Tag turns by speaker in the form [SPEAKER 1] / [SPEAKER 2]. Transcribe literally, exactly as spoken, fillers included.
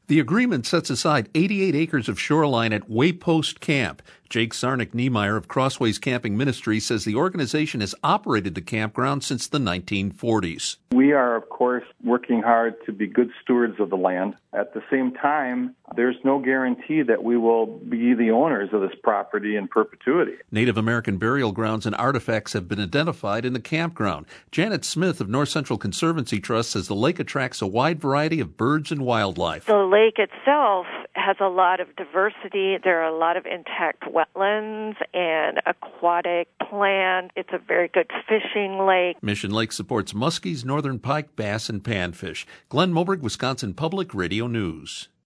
[SPEAKER 1] The agreement sets aside eighty-eight acres of shoreline at Waypost Camp. Jake Sarnik Niemeyer of Crossways Camping Ministry says the organization has operated the campground since the nineteen forties.
[SPEAKER 2] We are, of course, working hard to be good stewards of the land. At the same time, there's no guarantee that we will be the owners of this property in perpetuity.
[SPEAKER 1] Native American burial grounds and artifacts have been identified in the campground. Janet Smith of North Central Conservancy Trust says the lake attracts a wide variety of birds and wildlife.
[SPEAKER 3] The lake itself has a lot of diversity. There are a lot of intact wetlands and aquatic plant. It's a very good fishing lake.
[SPEAKER 1] Mission Lake supports muskies, northern pike, bass, and panfish. Glenn Moberg, Wisconsin Public Radio News.